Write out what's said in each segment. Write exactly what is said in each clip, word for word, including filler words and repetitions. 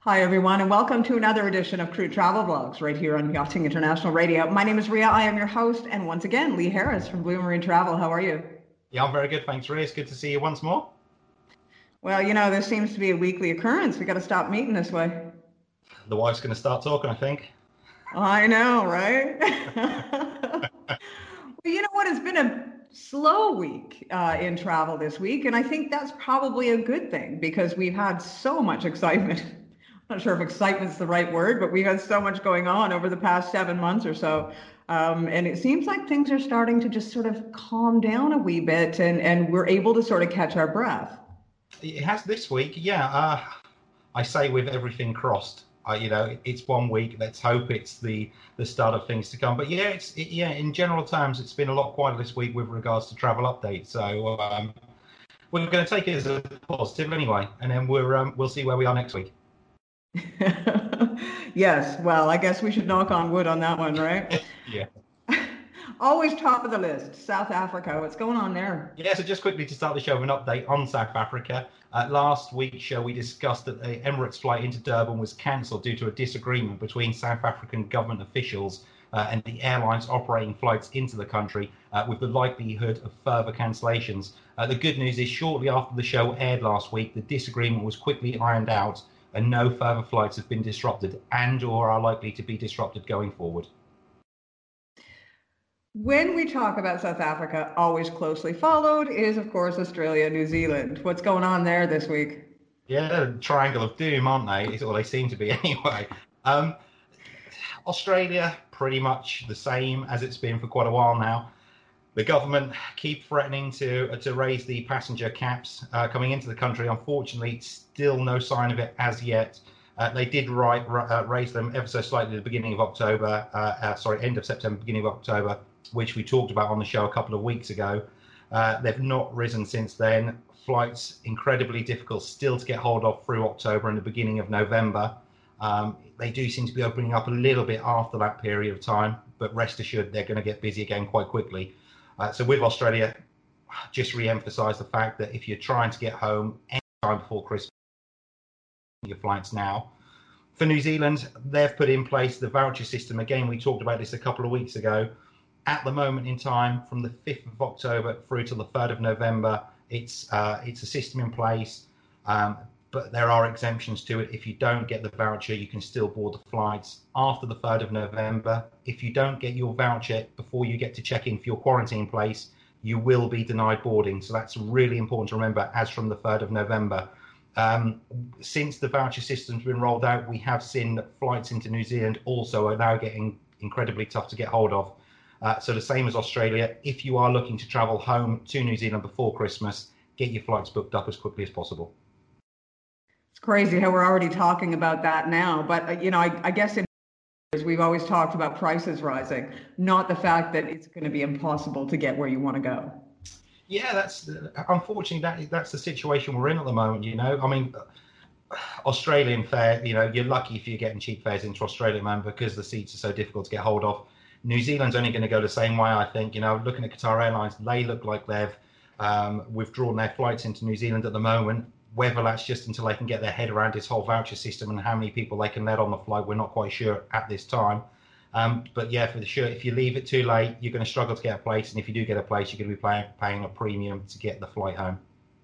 Hi, everyone, and welcome to another edition of Crew Travel Vlogs right here on Yachting International Radio. My name is Ria. I am your host. And once again, Lee Harris from Blue Marine Travel. How are you? Yeah, I'm very good. Thanks, Ria. It's good to see you once more. Well, you know, this seems to be a weekly occurrence. We got to stop meeting this way. The wife's going to start talking, I think. I know, right? Well, you know what? It's been a slow week uh, in travel this week. And I think that's probably a good thing because we've had so much excitement. I'm not sure if excitement's the right word, but we've had so much going on over the past seven months or so. Um, and it seems like things are starting to just sort of calm down a wee bit and, and we're able to sort of catch our breath. It has this week, yeah. Uh, I say with everything crossed. Uh, you know, it's one week. Let's hope it's the the start of things to come. But yeah, it's it, yeah. In general terms, it's been a lot quieter this week with regards to travel updates. So um, we're going to take it as a positive anyway, and then we're um, we'll see where we are next week. Yes, well, I guess we should knock on wood on that one, right? Yeah. Always top of the list, South Africa. What's going on there? Yeah, so just quickly to start the show with an update on South Africa. Uh, last week's show, we discussed that the Emirates flight into Durban was cancelled due to a disagreement between South African government officials uh, and the airlines operating flights into the country, uh, with the likelihood of further cancellations. Uh, the good news is shortly after the show aired last week, the disagreement was quickly ironed out and no further flights have been disrupted and or are likely to be disrupted going forward. When we talk about South Africa, always closely followed is, of course, Australia, New Zealand. What's going on there this week? Yeah, they're a triangle of doom, aren't they? It's all they seem to be anyway. Um, Australia, pretty much the same as it's been for quite a while now. The government keep threatening to uh, to raise the passenger caps uh, coming into the country. Unfortunately, still no sign of it as yet. Uh, they did ri- uh, raise them ever so slightly at the beginning of October, uh, uh, sorry, end of September, beginning of October, which we talked about on the show a couple of weeks ago. Uh, they've not risen since then. Flights incredibly difficult still to get hold of through October and the beginning of November. Um, they do seem to be opening up a little bit after that period of time, but rest assured they're going to get busy again quite quickly. Uh, so with Australia, just re-emphasise the fact that if you're trying to get home any time before Christmas, your flights now. For New Zealand, they've put in place the voucher system. Again, we talked about this a couple of weeks ago. At the moment in time, from the fifth of October through to the third of November, it's uh, it's a system in place, um, but there are exemptions to it. If you don't get the voucher, you can still board the flights after the third of November. If you don't get your voucher before you get to check in for your quarantine place, you will be denied boarding. So that's really important to remember as from the third of November. Um, since the voucher system's been rolled out, we have seen that flights into New Zealand also are now getting incredibly tough to get hold of. Uh, so the same as Australia, if you are looking to travel home to New Zealand before Christmas, get your flights booked up as quickly as possible. It's crazy how we're already talking about that now. But, uh, you know, I, I guess in we've always talked about prices rising, not the fact that it's going to be impossible to get where you want to go. Yeah, that's unfortunately that that's the situation we're in at the moment. You know, I mean, Australian fare. You know, you're lucky if you're getting cheap fares into Australia, man, because the seats are so difficult to get hold of. New Zealand's only going to go the same way, I think. You know, looking at Qatar Airlines, they look like they've um, withdrawn their flights into New Zealand at the moment. Whether that's just until they can get their head around this whole voucher system and how many people they can let on the flight, we're not quite sure at this time. Um, but yeah, for sure, if you leave it too late, you're going to struggle to get a place. And if you do get a place, you're going to be paying, paying a premium to get the flight home.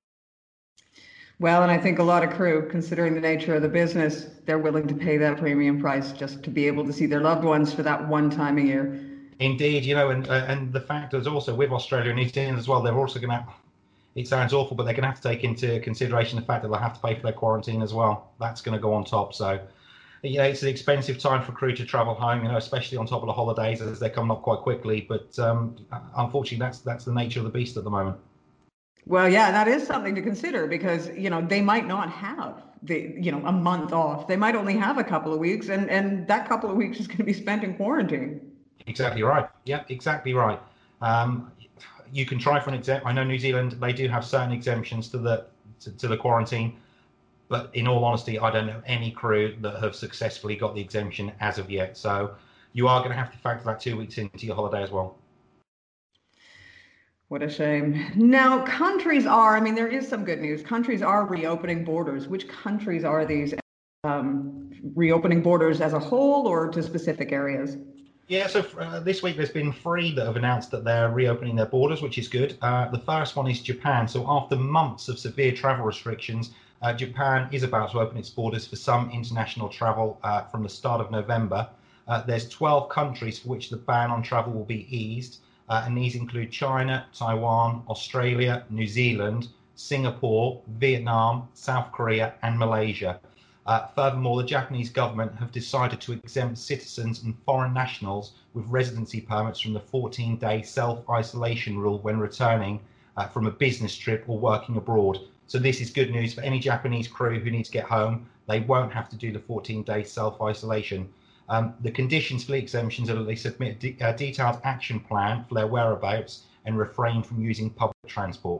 Well, and I think a lot of crew, considering the nature of the business, they're willing to pay that premium price just to be able to see their loved ones for that one time a year. Indeed, you know, and uh, and the fact is also with Australia and New Zealand as well, they're also going to, it sounds awful, but they're going to have to take into consideration the fact that they'll have to pay for their quarantine as well. That's going to go on top. So, you know, it's an expensive time for crew to travel home, you know, especially on top of the holidays as they come up quite quickly. But um, unfortunately, that's that's the nature of the beast at the moment. Well, yeah, that is something to consider because, you know, they might not have the, you know, a month off. They might only have a couple of weeks and, and that couple of weeks is going to be spent in quarantine. Exactly right. Yeah, exactly right. Um, you can try for an exempt. I know New Zealand, they do have certain exemptions to the to, to the quarantine. But in all honesty, I don't know any crew that have successfully got the exemption as of yet. So you are going to have to factor that two weeks into your holiday as well. What a shame. Now, countries are, I mean, there is some good news. Countries are reopening borders. Which countries are these? um, reopening borders as a whole or to specific areas? Yeah, so uh, this week there's been three that have announced that they're reopening their borders, which is good. Uh, the first one is Japan. So after months of severe travel restrictions, uh, Japan is about to open its borders for some international travel uh, from the start of November. Uh, there's twelve countries for which the ban on travel will be eased, uh, and these include China, Taiwan, Australia, New Zealand, Singapore, Vietnam, South Korea, and Malaysia. Uh, furthermore, the Japanese government have decided to exempt citizens and foreign nationals with residency permits from the fourteen-day self-isolation rule when returning uh, from a business trip or working abroad. So this is good news for any Japanese crew who need to get home. They won't have to do the fourteen-day self-isolation. Um, the conditions for the exemptions are that they submit a, de- a detailed action plan for their whereabouts and refrain from using public transport.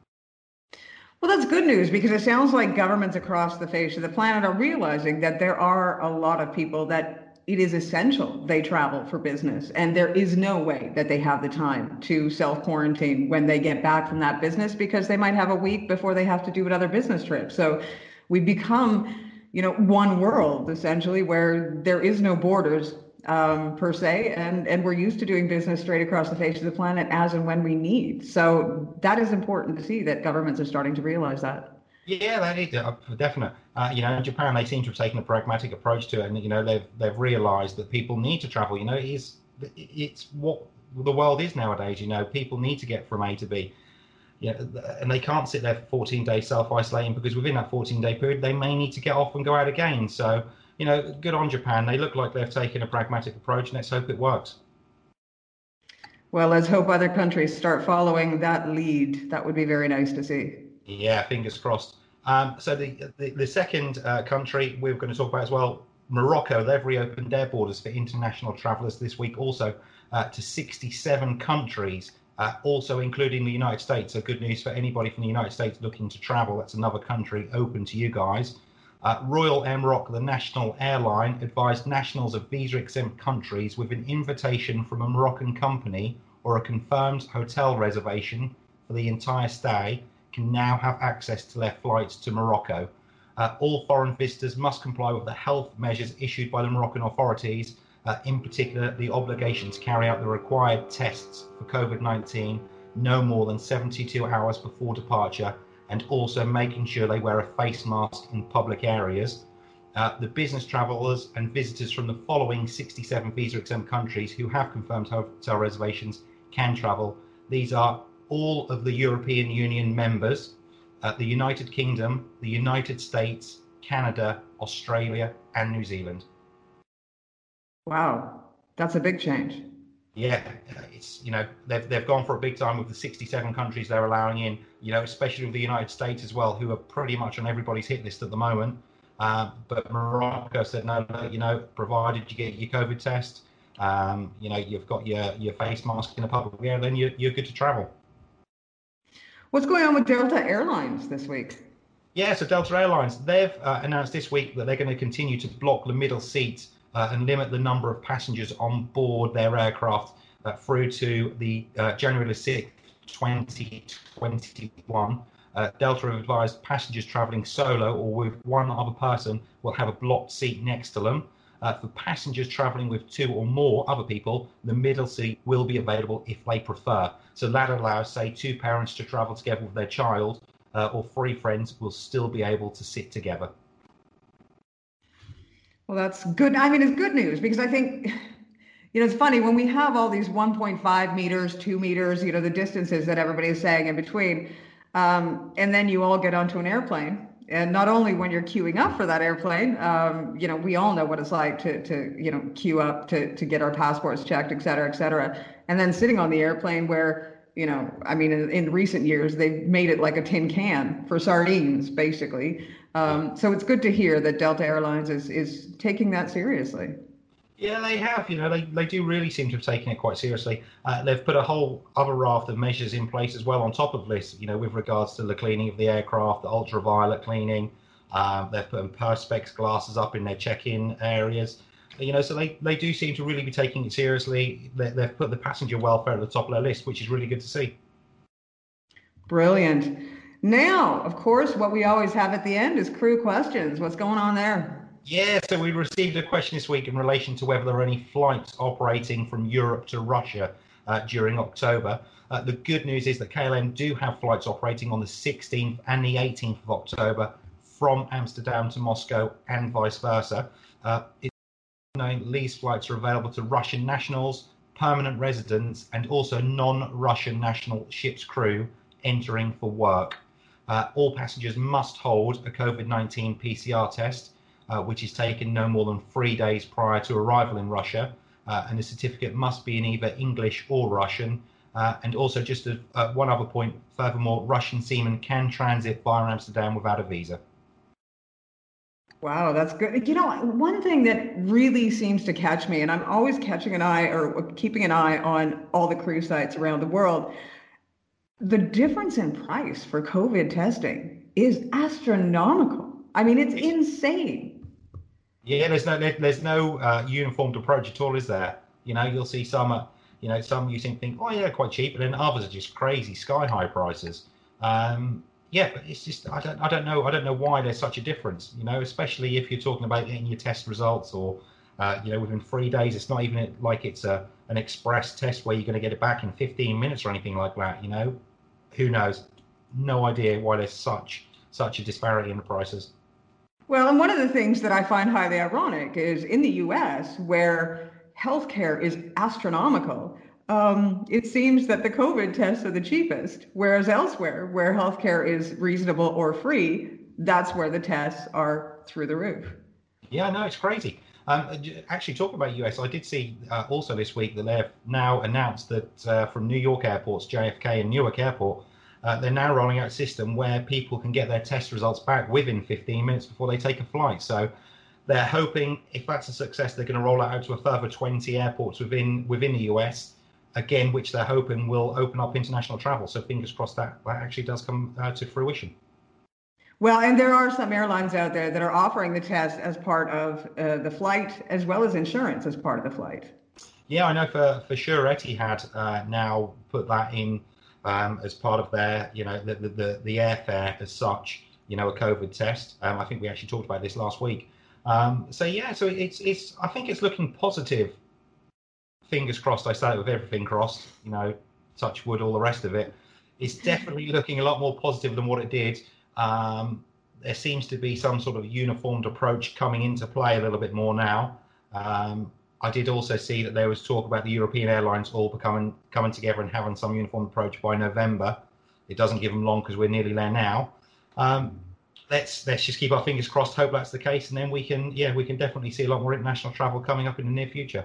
Well, that's good news because it sounds like governments across the face of the planet are realizing that there are a lot of people that it is essential they travel for business, and there is no way that they have the time to self-quarantine when they get back from that business because they might have a week before they have to do another business trip. So we become, you know, one world essentially where there is no borders um, per se, and and we're used to doing business straight across the face of the planet as and when we need. So that is important to see that governments are starting to realize that. Yeah, that is uh, for definite. Uh, you know, in Japan, they seem to have taken a pragmatic approach to it, and you know, they've they've realised that people need to travel. You know, it is it's what the world is nowadays. You know, people need to get from A to B. Yeah, and they can't sit there for fourteen days self-isolating because within that fourteen-day period, they may need to get off and go out again. So, you know, good on Japan. They look like they've taken a pragmatic approach, and let's hope it works. Well, let's hope other countries start following that lead. That would be very nice to see. Yeah, fingers crossed. Um, so the, the the second uh, country we're going to talk about as well, Morocco. They've reopened their borders for international travellers this week, also uh, to sixty-seven countries, uh, also including the United States. So good news for anybody from the United States looking to travel. That's another country open to you guys. Uh, Royal Air Morocco, the national airline, advised nationals of visa-exempt countries with an invitation from a Moroccan company or a confirmed hotel reservation for the entire stay can now have access to their flights to Morocco. Uh, all foreign visitors must comply with the health measures issued by the Moroccan authorities, uh, in particular the obligation to carry out the required tests for COVID nineteen no more than seventy-two hours before departure, and also making sure they wear a face mask in public areas. Uh, the business travellers and visitors from the following sixty-seven visa-exempt countries who have confirmed hotel reservations can travel. These are all of the European Union members, uh, the United Kingdom, the United States, Canada, Australia, and New Zealand. Wow, that's a big change. Yeah, it's, you know, they've they've gone for a big time with the sixty-seven countries they're allowing in, you know, especially with the United States as well, who are pretty much on everybody's hit list at the moment. Uh, but Morocco said, no, no, you know, provided you get your COVID test, um, you know, you've got your, your face mask in a public area, then you're, you're good to travel. What's going on with Delta Airlines this week? Yeah, so Delta Airlines, they've uh, announced this week that they're going to continue to block the middle seats uh, and limit the number of passengers on board their aircraft uh, through to the uh, January sixth, twenty twenty-one. Uh, Delta have advised passengers travelling solo or with one other person will have a blocked seat next to them. Uh, for passengers travelling with two or more other people, the middle seat will be available if they prefer. So that allows, say, two parents to travel together with their child, uh, or three friends will still be able to sit together. Well, that's good. I mean, it's good news because I think, you know, it's funny when we have all these one point five meters, two meters, you know, the distances that everybody is saying in between. Um, and then you all get onto an airplane. And not only when you're queuing up for that airplane, um, you know, we all know what it's like to, to you know, queue up to, to get our passports checked, et cetera, et cetera. And then sitting on the airplane where, you know, I mean, in, in recent years, they've made it like a tin can for sardines, basically. Um, so it's good to hear that Delta Airlines is, is taking that seriously. Yeah, they have. You know, they, they do really seem to have taken it quite seriously. Uh, they've put a whole other raft of measures in place as well on top of this, you know, with regards to the cleaning of the aircraft, the ultraviolet cleaning. Um, they're putting perspex glasses up in their check-in areas. You know, so they, they do seem to really be taking it seriously. They, they've put the passenger welfare at the top of their list, which is really good to see. Brilliant. Now, of course, what we always have at the end is crew questions. What's going on there? Yeah, so we received a question this week in relation to whether there are any flights operating from Europe to Russia uh, during October. Uh, the good news is that K L M do have flights operating on the sixteenth and the eighteenth of October from Amsterdam to Moscow and vice versa. Uh, it's known these flights are available to Russian nationals, permanent residents, and also non-Russian national ship's crew entering for work. Uh, all passengers must hold a COVID nineteen P C R test, uh, which is taken no more than three days prior to arrival in Russia, uh, and the certificate must be in either English or Russian. Uh, and also, just a, uh, one other point, furthermore, Russian seamen can transit via Amsterdam without a visa. Wow, that's good. You know, one thing that really seems to catch me, and I'm always catching an eye or keeping an eye on all the cruise sites around the world, the difference in price for COVID testing is astronomical. I mean, it's insane. Yeah, there's no there's no uh, uniformed approach at all, is there? You know, you'll see some, uh, you know, some you think, think, oh yeah, quite cheap, and then others are just crazy, sky high prices. Um, yeah, but it's just I don't I don't know I don't know why there's such a difference. You know, especially if you're talking about getting your test results or uh, you know within three days. It's not even like it's a an express test where you're going to get it back in fifteen minutes or anything like that. You know, who knows? No idea why there's such such a disparity in the prices. Well, and one of the things that I find highly ironic is in the U S, where healthcare is astronomical, um, it seems that the COVID tests are the cheapest, whereas elsewhere, where healthcare is reasonable or free, that's where the tests are through the roof. Yeah, no, it's crazy. Um, actually, talking about U S, I did see uh, also this week that they've now announced that uh, from New York airports, J F K and Newark Airport, uh, they're now rolling out a system where people can get their test results back within fifteen minutes before they take a flight. So they're hoping, if that's a success, they're going to roll it out to a further twenty airports within within the U S, again, which they're hoping will open up international travel. So fingers crossed that that actually does come uh, to fruition. Well, and there are some airlines out there that are offering the test as part of uh, the flight, as well as insurance as part of the flight. Yeah, I know for for sure Etihad uh, now put that in um, as part of their, you know, the, the the the airfare as such. You know, a COVID test. Um, I think we actually talked about this last week. Um, so yeah, so it's it's. I think it's looking positive. Fingers crossed. I say it with everything crossed. You know, touch wood, all the rest of it. It's definitely looking a lot more positive than what it did. Um, there seems to be some sort of uniformed approach coming into play a little bit more now. Um, I did also see that there was talk about the European airlines all becoming coming together and having some uniform approach by November. It doesn't give them long because we're nearly there now. Um, let's let's just keep our fingers crossed. Hope that's the case, and then we can yeah we can definitely see a lot more international travel coming up in the near future.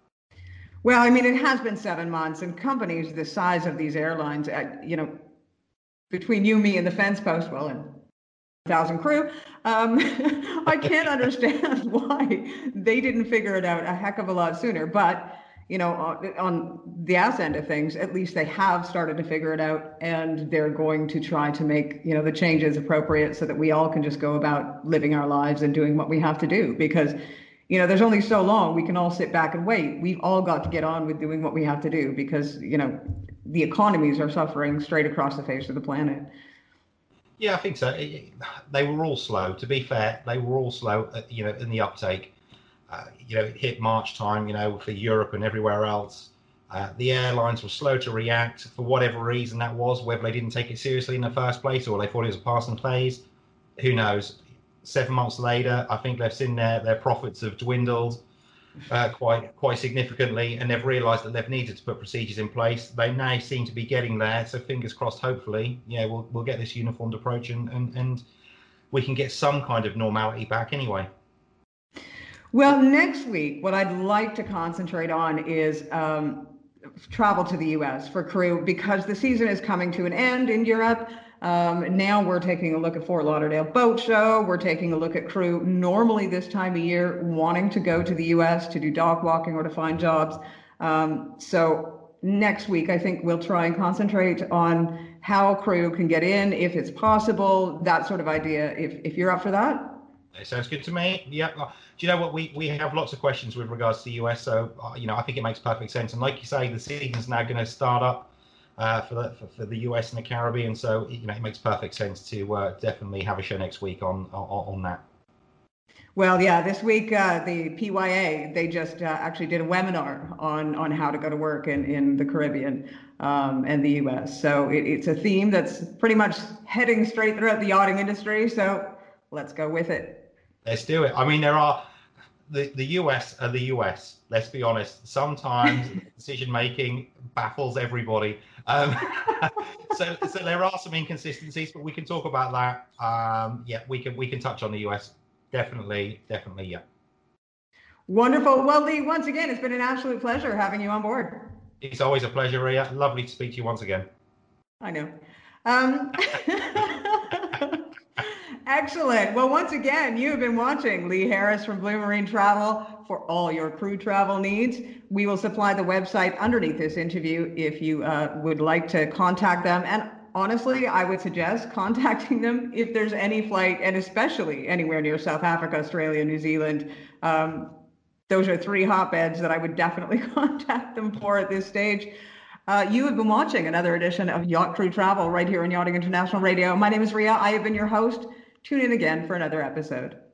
Well, I mean, it has been seven months, and companies the size of these airlines, uh, you know, between you, me, and the fence post, well, and thousand crew, um, I can't understand why they didn't figure it out a heck of a lot sooner. But, you know, on, on the ass end of things, at least they have started to figure it out, and they're going to try to make, you know, the changes appropriate so that we all can just go about living our lives and doing what we have to do. Because, you know, there's only so long we can all sit back and wait. We've all got to get on with doing what we have to do because, you know, the economies are suffering straight across the face of the planet. Yeah, I think so. They were all slow. To be fair, they were all slow, you know, in the uptake. Uh, you know, it hit March time, you know, for Europe and everywhere else. Uh, the airlines were slow to react for whatever reason that was, whether they didn't take it seriously in the first place or they thought it was a passing phase. Who knows? Seven months later, I think they've seen their, their profits have dwindled uh, quite quite significantly, and they've realised that they've needed to put procedures in place. They now seem to be getting there, so fingers crossed. Hopefully, yeah, we'll we'll get this uniformed approach, and and, and we can get some kind of normality back anyway. Well, next week, what I'd like to concentrate on is um, travel to the U S for crew because the season is coming to an end in Europe. Um, now we're taking a look at Fort Lauderdale Boat Show. We're taking a look at crew normally this time of year wanting to go to the U S to do dock walking or to find jobs. Um, so next week, I think we'll try and concentrate on how crew can get in, if it's possible, that sort of idea, if, if you're up for that. It sounds good to me. Yeah. Do you know what? We, we have lots of questions with regards to the U S, so, uh, you know, I think it makes perfect sense. And like you say, the season's now going to start up. Uh, for, the, for for the U S and the Caribbean, so you know it makes perfect sense to uh, definitely have a show next week on on, on that. Well, yeah, this week uh, the P Y A they just uh, actually did a webinar on on how to go to work in in the Caribbean um, and the U S. So it, it's a theme that's pretty much heading straight throughout the yachting industry. So let's go with it. Let's do it. I mean, there are the the U S are the U S. Let's be honest. Sometimes decision making baffles everybody. Um, so so there are some inconsistencies, but we can talk about that. Um, yeah, we can we can touch on the U S. Definitely, definitely, yeah. Wonderful. Well, Lee, once again, it's been an absolute pleasure having you on board. It's always a pleasure, Ria. Lovely to speak to you once again. I know. Um, excellent. Well, once again, you have been watching Lee Harris from Blue Marine Travel for all your crew travel needs. We will supply the website underneath this interview if you uh, would like to contact them. And honestly, I would suggest contacting them if there's any flight, and especially anywhere near South Africa, Australia, New Zealand. Um, those are three hotbeds that I would definitely contact them for at this stage. Uh, you have been watching another edition of Yacht Crew Travel right here on Yachting International Radio. My name is Ria. I have been your host. Tune in again for another episode.